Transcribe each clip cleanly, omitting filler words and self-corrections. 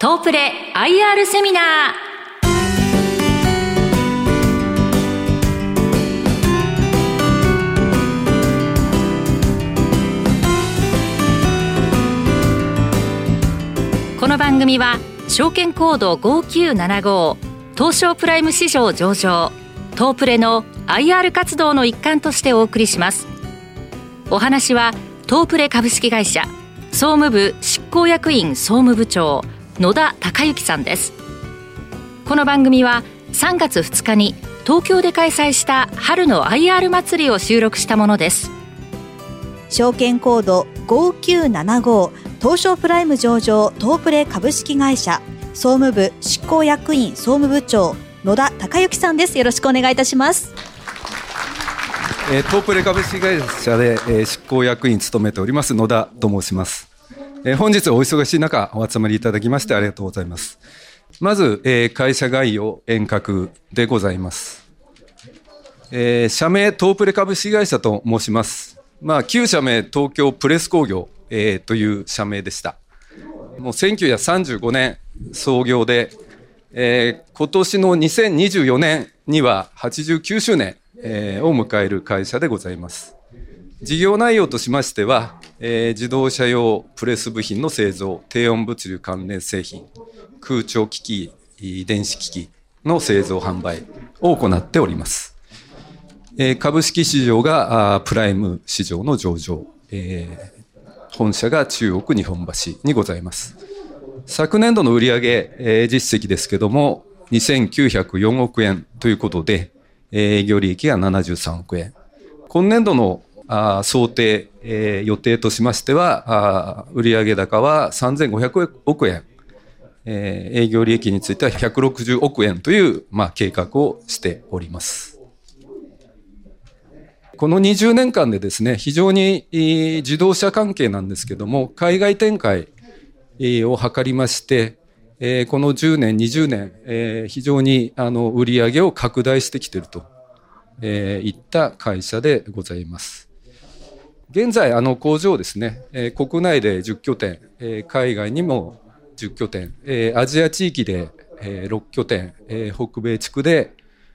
東プレ IR セミナー。この番組は証券コード5975東証プライム市場上場東プレの IR 活動の一環としてお送りします。お話は東プレ株式会社総務部執行役員総務部長野田孝之さんです。この番組は3月2日に東京で開催した春の IR 祭りを収録したものです。 証券コード5975東証プライム上場東プレ株式会社総務部執行役員総務部長野田孝之さんです。よろしくお願いいたします。 東プレ株式会社で執行役員務めております野田と申します。本日お忙しい中お集まりいただきましてありがとうございます。まず会社概要遠隔でございます。社名東プレ株式会社と申します。旧社名東京プレス工業、という社名でした。もう1935年創業で、今年の2024年には89周年、を迎える会社でございます。事業内容としましては、自動車用プレス部品の製造、低温物流関連製品、空調機器、電子機器の製造販売を行っております。株式市場がプライム市場の上場、本社が中国日本橋にございます。昨年度の売上、実績ですけども2904億円ということで、営業利益が73億円。今年度の想定、予定としましては売上高は3500億円、営業利益については160億円という、計画をしております。この20年間でですね、非常に自動車関係なんですけども海外展開を図りまして、この10年20年、非常に売上を拡大してきているといった会社でございます。現在工場ですね、国内で10拠点、海外にも10拠点、アジア地域で6拠点、北米地区で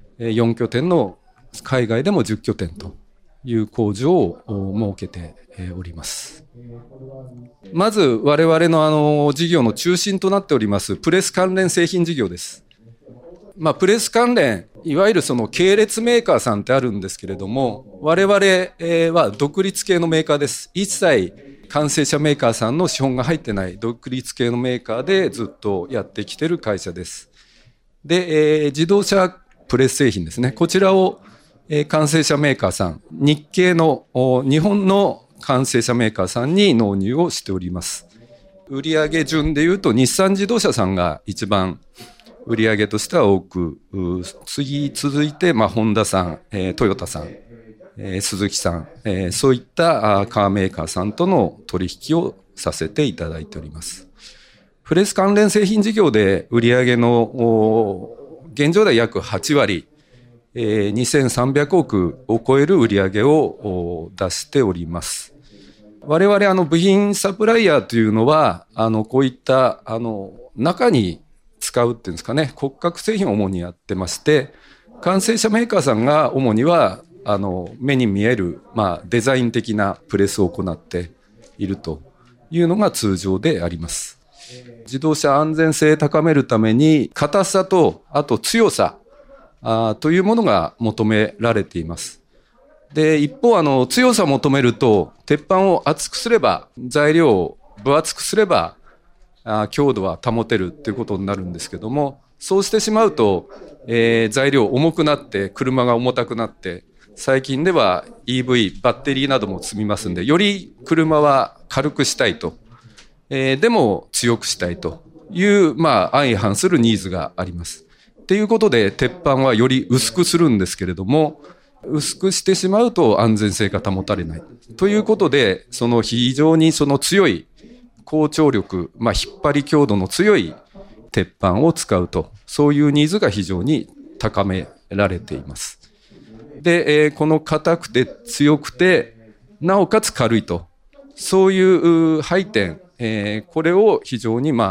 4拠点の海外でも10拠点という工場を設けております。まず我々の事業の中心となっておりますプレス関連製品事業です。プレス関連、いわゆるその系列メーカーさんってあるんですけれども、我々は独立系のメーカーです。一切完成車メーカーさんの資本が入ってない独立系のメーカーでずっとやってきている会社です。で、自動車プレス製品ですね。こちらを完成車メーカーさん、日系の日本の完成車メーカーさんに納入をしております。売上順でいうと日産自動車さんが一番売上としては多く、続いてホンダさん、トヨタさん、鈴木さん、そういったカーメーカーさんとの取引をさせていただいております。プレス関連製品事業で売上の現状では約8割、2300億を超える売上を出しております。我々部品サプライヤーというのはこういった中に使うっていうんですかね、骨格製品を主にやってまして、完成車メーカーさんが主には目に見える、デザイン的なプレスを行っているというのが通常であります。自動車安全性を高めるために硬さとあと強さというものが求められています。で、一方強さを求めると鉄板を厚くすれば、材料を分厚くすれば強度は保てるということになるんですけども、そうしてしまうと、材料重くなって車が重たくなって、最近では EV バッテリーなども積みますんで、より車は軽くしたいと、でも強くしたいという相反するニーズがあります。ということで鉄板はより薄くするんですけれども、薄くしてしまうと安全性が保たれないということで、非常に強い高張力、引っ張り強度の強い鉄板を使うと、そういうニーズが非常に高められています。で、この硬くて強くてなおかつ軽いと、そういう配点、これを非常に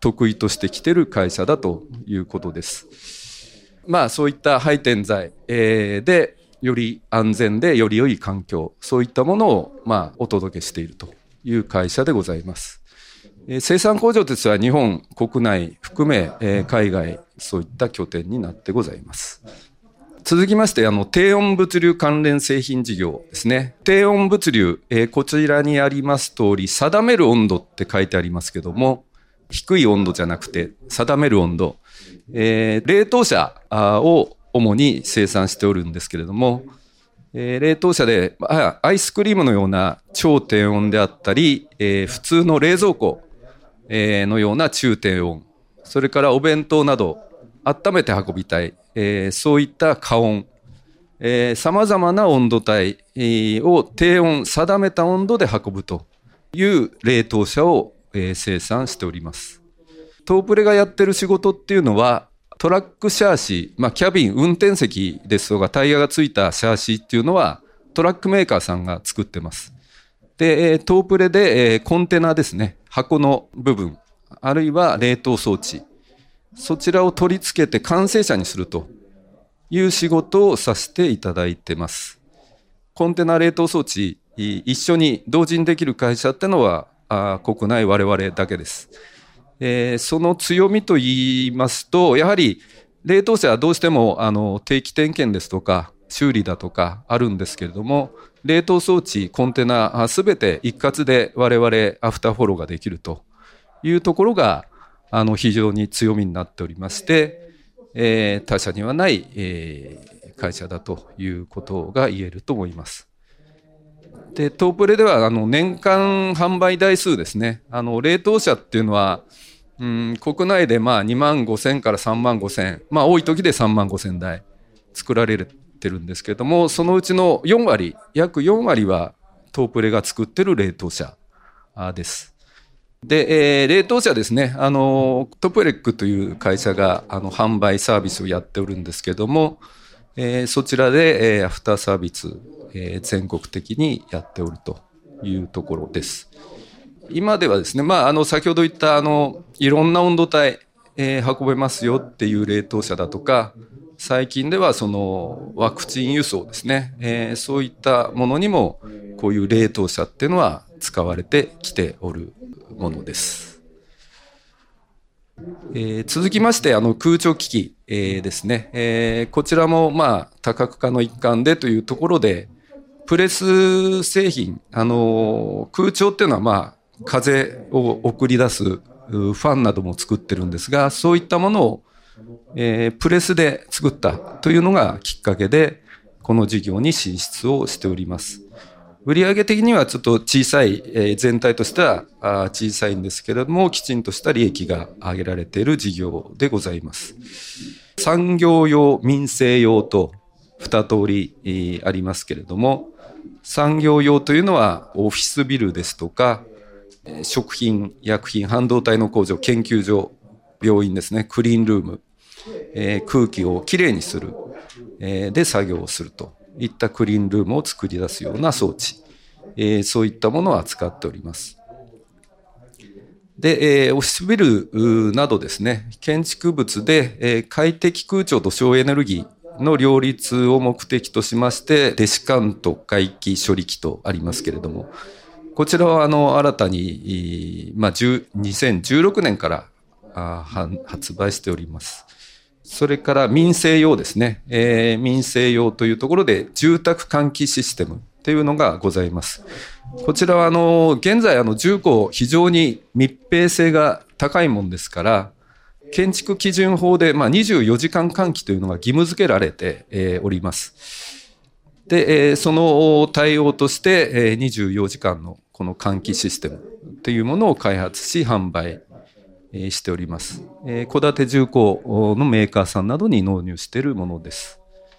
得意としてきている会社だということです。そういった配填材、でより安全でより良い環境、そういったものをお届けしているという会社でございます。生産工場としては日本国内含め、海外そういった拠点になってございます。続きまして低温物流関連製品事業ですね。低温物流、こちらにあります通り定める温度って書いてありますけども、低い温度じゃなくて定める温度、冷凍車を主に生産しておるんですけれども、冷凍車でアイスクリームのような超低温であったり、普通の冷蔵庫のような中低温、それからお弁当など温めて運びたい、そういった加温、様々な温度帯を低温、定めた温度で運ぶという冷凍車を生産しております。トープレがやってる仕事っていうのは、トラックシャーシー、キャビン、運転席ですとかタイヤがついたシャーシーっていうのはトラックメーカーさんが作ってます。で、トープレでコンテナですね、箱の部分、あるいは冷凍装置、そちらを取り付けて完成車にするという仕事をさせていただいてます。コンテナ冷凍装置、一緒に同時にできる会社ってのは国内我々だけです。その強みといいますと、やはり冷凍車はどうしても定期点検ですとか修理だとかあるんですけれども、冷凍装置、コンテナすべて一括で我々アフターフォローができるというところが非常に強みになっておりまして、他社にはない、会社だということが言えると思います。で、トープレでは年間販売台数ですね、冷凍車っていうのは国内で2万5000から3万5000、多い時で3万5000台作られてるんですけども、そのうちの4割、約4割はトープレが作ってる冷凍車です。で、冷凍車ですね、トプレックという会社が販売サービスをやっておるんですけども、そちらで、アフターサービス、全国的にやっておるというところです。今ではですね、先ほど言ったいろんな温度帯、運べますよっていう冷凍車だとか、最近ではそのワクチン輸送ですね、そういったものにもこういう冷凍車っていうのは使われてきておるものです。続きまして空調機器、ですね、こちらも多角化の一環でというところでプレス製品、空調っていうのは風を送り出すファンなども作ってるんですが、そういったものを、プレスで作ったというのがきっかけでこの事業に進出をしております。売上的にはちょっと小さい、全体としては小さいんですけれども、きちんとした利益が上げられている事業でございます。産業用、民生用と2通りありますけれども、産業用というのはオフィスビルですとか、食品、薬品、半導体の工場、研究所、病院ですね、クリーンルーム、空気をきれいにする、で作業をするといったクリーンルームを作り出すような装置、そういったものを扱っております。で、オフィスビルなどですね、建築物で、快適空調と省エネルギーの両立を目的としまして、デシカント外気処理機とありますけれども、こちらは新たに、2016年から発売しております。それから民生用ですね、民生用というところで住宅換気システムというのがございます。こちらは現在住戸非常に密閉性が高いもんですから、建築基準法で24時間換気というのが義務付けられております。で、その対応として24時間のこの換気システムというものを開発し販売しております。戸建て住戸のメーカーさんなどに納入しているものです。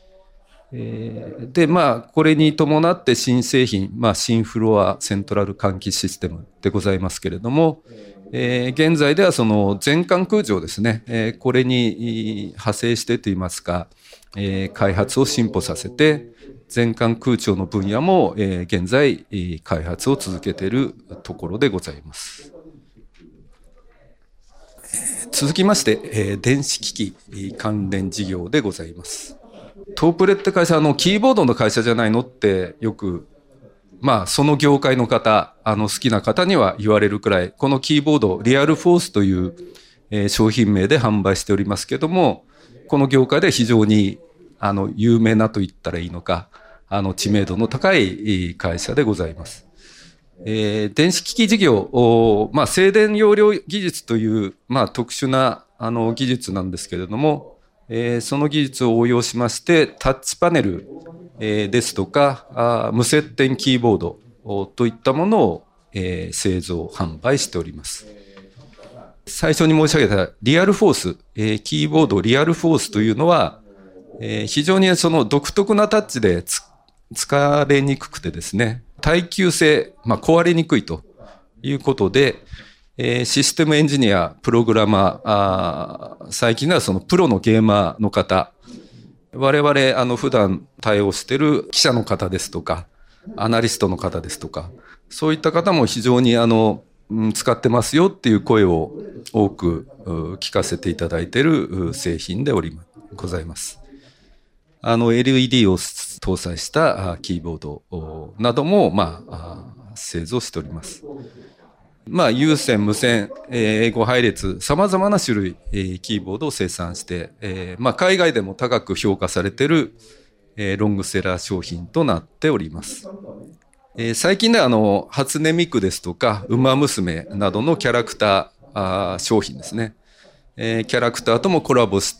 で、これに伴って新製品、新フロアセントラル換気システムでございますけれども、現在ではその全館空調ですね、これに派生してといいますか、開発を進歩させて、全館空調の分野も現在開発を続けているところでございます。 続きまして、電子機器関連事業でございます。トープレって会社キーボードの会社じゃないのってよくその業界の方好きな方には言われるくらい、このキーボードリアルフォースという、商品名で販売しておりますけども、この業界で非常に有名なと言ったらいいのか知名度の高い会社でございます。電子機器事業、静電容量技術という、特殊な技術なんですけれども、その技術を応用しましてタッチパネル、ですとか無接点キーボードといったものを、製造販売しております。最初に申し上げたリアルフォース、キーボードリアルフォースというのは、非常にその独特なタッチで疲れにくくてですね、耐久性、壊れにくいということで、システムエンジニア、プログラマー、最近ではそのプロのゲーマーの方、我々普段対応している記者の方ですとか、アナリストの方ですとか、そういった方も非常に使ってますよっていう声を多く聞かせていただいている製品でございます。LED を搭載したキーボードなども、製造しております。有線、無線、5配列、様々な種類、キーボードを生産して、海外でも高く評価されている、ロングセラー商品となっております。最近では初音ミクですとか、ウマ娘などのキャラクター商品ですね。キャラクターともコラボして、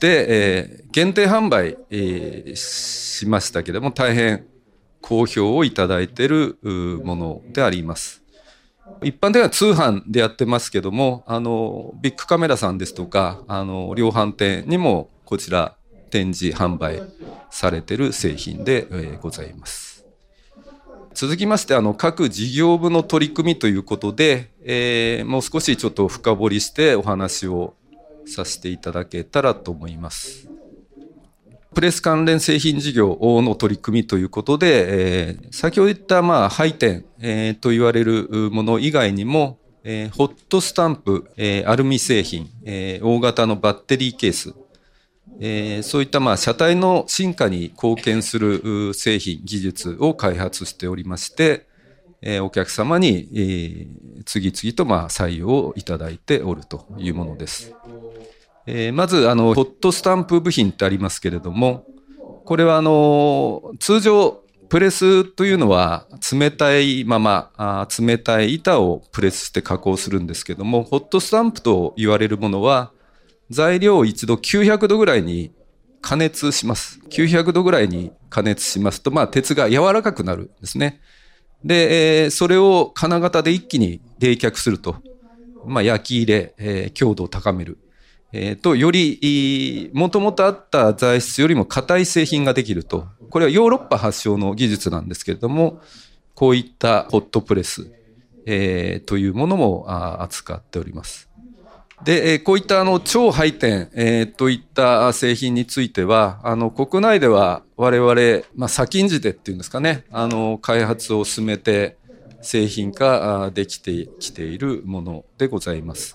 限定販売、しましたけれども、大変好評をいただいているものであります。一般的には通販でやってますけども、ビッグカメラさんですとか、量販店にもこちら展示販売されている製品で、ございます。続きまして、各事業部の取り組みということで、もう少しちょっと深掘りしてお話をさせていただけたらと思います。プレス関連製品事業の取り組みということで、先ほど言った配点、と言われるもの以外にも、ホットスタンプ、アルミ製品、大型のバッテリーケース、そういった車体の進化に貢献する製品、技術を開発しておりまして、お客様に、次々と採用をいただいておるというものです。まずホットスタンプ部品ってありますけれども、これは通常プレスというのは冷たいまま冷たい板をプレスして加工するんですけども、ホットスタンプと言われるものは材料を一度900度ぐらいに加熱します。900度ぐらいに加熱しますと、鉄が柔らかくなるんですね。で、それを金型で一気に冷却すると、焼き入れ、強度を高める。より、もともとあった材質よりも硬い製品ができると。これはヨーロッパ発祥の技術なんですけれども、こういったホットプレス、というものも扱っております。で、こういった超配点、といった製品については、国内では我々、先んじてっていうんですかね、開発を進めて製品化できてきているものでございます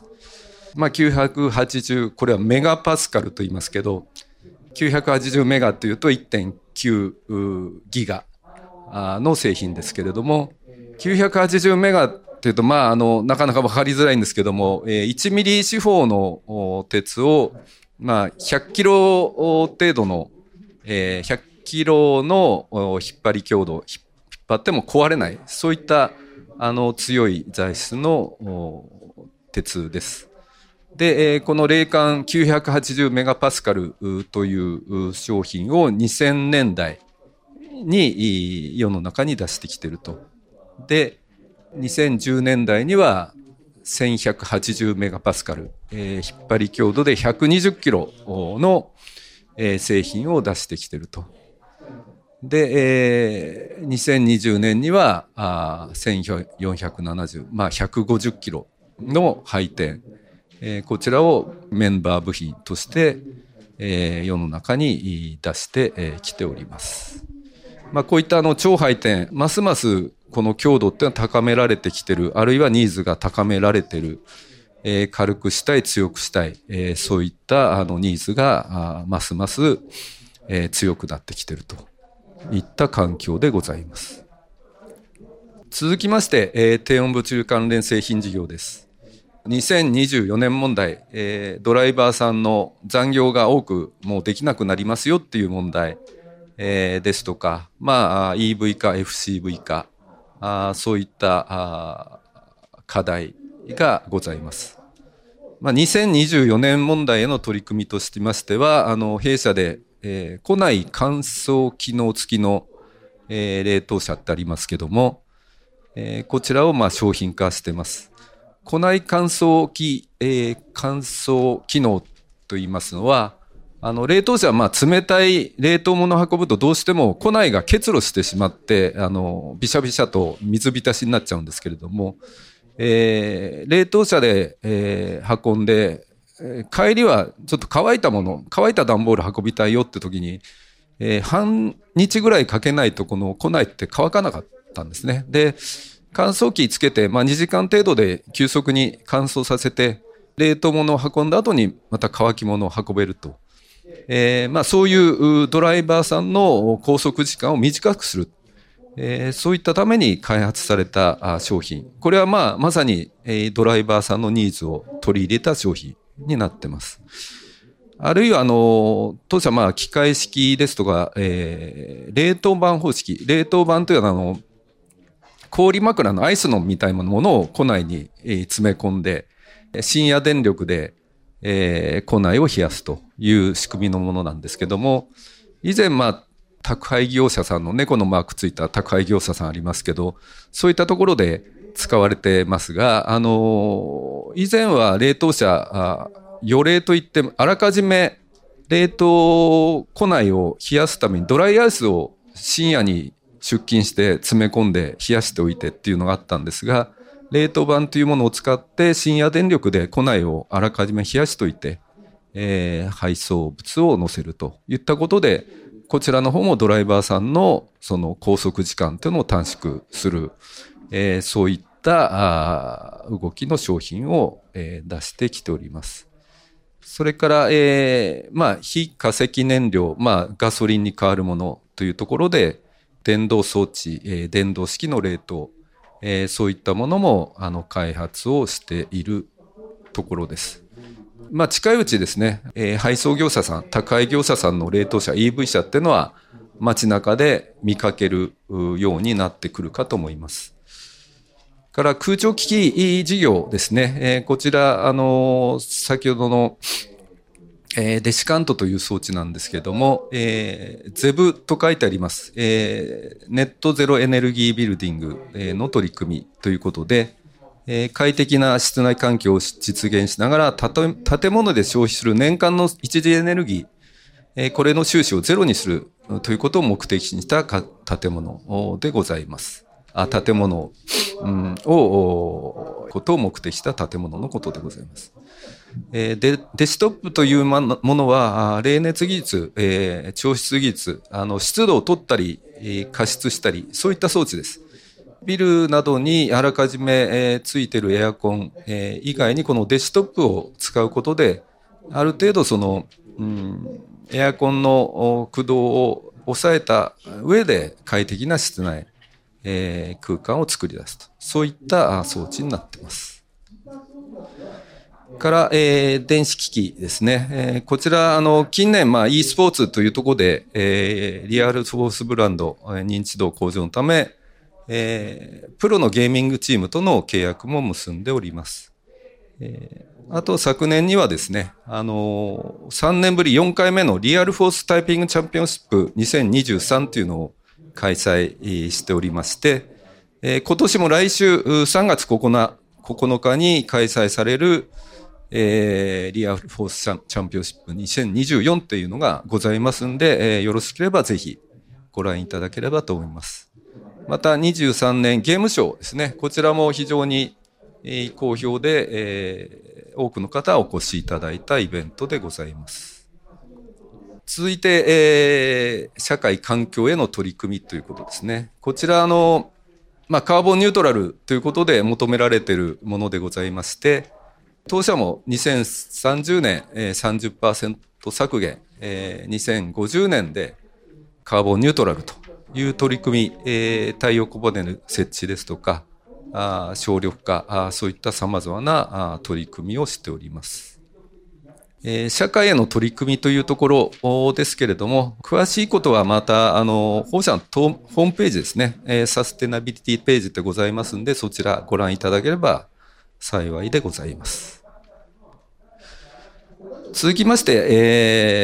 。980、これはメガパスカルと言いますけど、980メガというと 1.9 ギガの製品ですけれども、980メガというと、なかなか分かりづらいんですけども、1ミリ四方の鉄を、100キロ程度の、100キロの引っ張り強度、引っ張っても壊れない、そういった強い材質の鉄です。で、この冷感980メガパスカルという商品を2000年代に世の中に出してきていると。で、2010年代には1180メガパスカル、引っ張り強度で120キロの製品を出してきていると。で、2020年には1470、150キロの配点、こちらをメンバー部品として、世の中に出してきております。こういった超配点、ますますこの強度っていうのは高められてきてる、あるいはニーズが高められてる、 軽くしたい、強くしたい、そういったニーズがますます、強くなってきているといった環境でございます。続きまして、低温物流関連製品事業です。2024年問題、ドライバーさんの残業が多くもうできなくなりますよっていう問題、ですとか、EV 化、FCV 化、そういった課題がございます。2024年問題への取り組みとしましては、弊社で、庫内乾燥機能付きの、冷凍車ってありますけども、こちらを商品化しています。庫内乾燥機能といいますのは、冷凍車は冷たい冷凍物を運ぶとどうしても庫内が結露してしまって、びしゃびしゃと水浸しになっちゃうんですけれども、冷凍車で、運んで、帰りはちょっと乾いた段ボール運びたいよって時に、半日ぐらいかけないとこの庫内って乾かなかったんですね。で、乾燥機つけて、2時間程度で急速に乾燥させて、冷凍物を運んだ後にまた乾き物を運べると。そういうドライバーさんの拘束時間を短くする。そういったために開発された商品。これはまさにドライバーさんのニーズを取り入れた商品になってます。あるいは当社機械式ですとか、冷凍板方式。冷凍板というのは氷枕のアイスのみたいなものを庫内に詰め込んで、深夜電力で庫内を冷やすという仕組みのものなんですけども、以前宅配業者さんの猫のマークついた宅配業者さんありますけど、そういったところで使われてますが、以前は冷凍車、予冷といってあらかじめ冷凍庫内を冷やすためにドライアイスを深夜に出勤して詰め込んで冷やしておいてっていうのがあったんですが、冷凍板というものを使って深夜電力で庫内をあらかじめ冷やしておいて、配送物を載せるといったことで、こちらの方もドライバーさんのその拘束時間というのを短縮する、そういった動きの商品を、出してきております。それから、非化石燃料、ガソリンに代わるものというところで、電動装置、電動式の冷凍、そういったものも開発をしているところです。近いうちですね、配送業者さん、宅配業者さんの冷凍車、EV 車っていうのは街中で見かけるようになってくるかと思います。から空調機器事業ですね、こちら先ほどのデシカントという装置なんですけども、ゼブと書いてあります。ネットゼロエネルギービルディングの取り組みということで、快適な室内環境を実現しながら、建物で消費する年間の一時エネルギー、これの収支をゼロにするということを目的にした建物でございます。建物ことを目的した建物のことでございます。デシトップというものは、冷熱技術、調湿技術、湿度を取ったり、加湿したり、そういった装置です。ビルなどにあらかじめ、ついているエアコン、以外にこのデシトップを使うことで、ある程度エアコンの駆動を抑えた上で快適な室内、空間を作り出すと。そういった装置になっています。から、電子機器ですね。こちら、近年、e スポーツというところで、リアルフォースブランド、認知度向上のため、プロのゲーミングチームとの契約も結んでおります。あと、昨年にはですね、3年ぶり4回目のリアルフォースタイピングチャンピオンシップ2023というのを開催しておりまして、今年も来週3月9日に開催されるリアルフォースチャンピオンシップ2024というのがございますんで、よろしければぜひご覧いただければと思います。また23年ゲームショーですね。こちらも非常に好評で、多くの方お越しいただいたイベントでございます。続いて、社会環境への取り組みということですね。こちらカーボンニュートラルということで求められているものでございまして、 当社も2030年、30% 削減、2050年でカーボンニュートラルという取り組み、太陽光パネル設置ですとか、省力化、そういった様々な取り組みをしております。社会への取り組みというところですけれども、詳しいことはまた、本社のホームページですね、サステナビリティページでございますんで、そちらご覧いただければ幸いでございます。続きまして、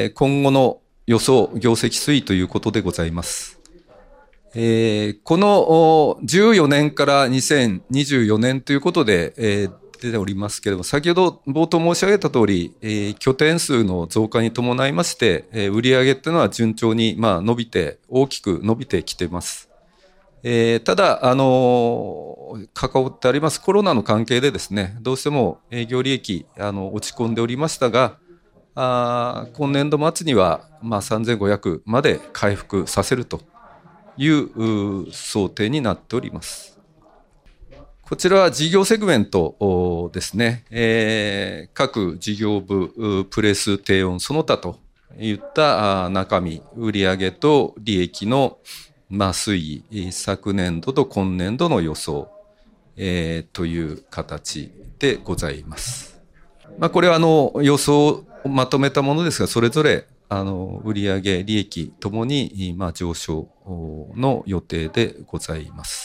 今後の予想、業績推移ということでございます。この14年から2024年ということで、出ておりますけれども、先ほど冒頭申し上げた通り、拠点数の増加に伴いまして、売上っていうのは順調に大きく伸びてきています。ただ、関わってありますコロナの関係でですね、どうしても営業利益、落ち込んでおりましたが、今年度末には、3500まで回復させるという想定になっております。こちらは事業セグメントですね。各事業部、プレス、低温、その他といった中身、売上と利益の推移、昨年度と今年度の予想、という形でございます。これは予想をまとめたものですが、それぞれ売上、利益ともに上昇の予定でございます。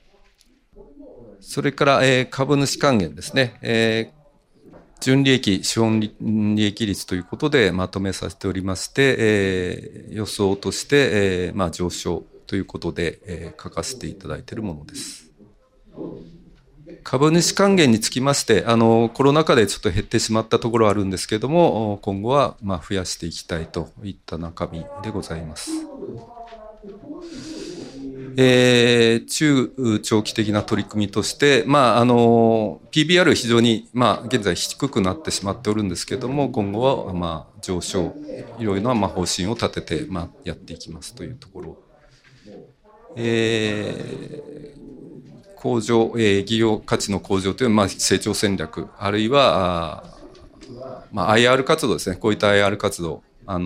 それから、株主還元ですね。純利益、資本利益率ということでまとめさせておりまして、予想として、上昇ということで、書かせていただいているものです。株主還元につきまして、コロナ禍でちょっと減ってしまったところはあるんですけれども、今後は増やしていきたいといった中身でございます。中長期的な取り組みとして、PBR 非常に、現在低くなってしまっておるんですけれども、今後は、上昇、いろいろな、方針を立てて、やっていきますというところ。向上、企業価値の向上という、成長戦略、あるいは、IR 活動ですね。こういった IR 活動、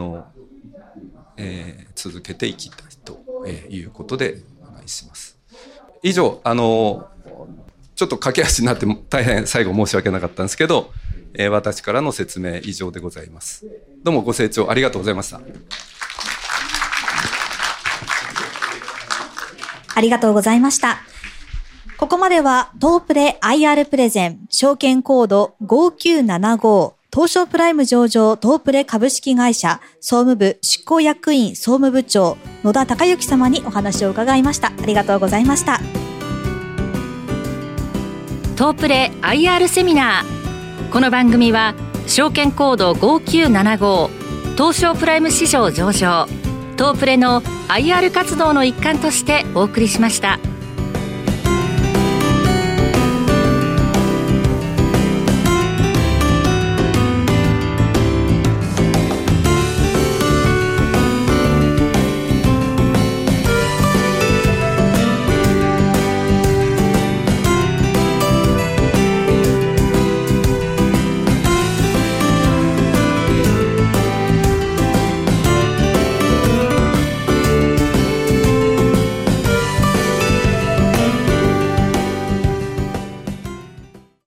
続けていきたいということで、します。以上、ちょっと駆け足になって大変最後申し訳なかったんですけど、私からの説明以上でございます。どうもご清聴ありがとうございました。 ありがとうございました。ここまではトープレ IR プレゼン証券コード5975東証プライム上場トープレ株式会社総務部執行役員総務部長野田孝之様にお話を伺いました。ありがとうございました。 トープレ IR セミナー。この番組は証券コード5975東証プライム市場上場トープレの IR 活動の一環としてお送りしました。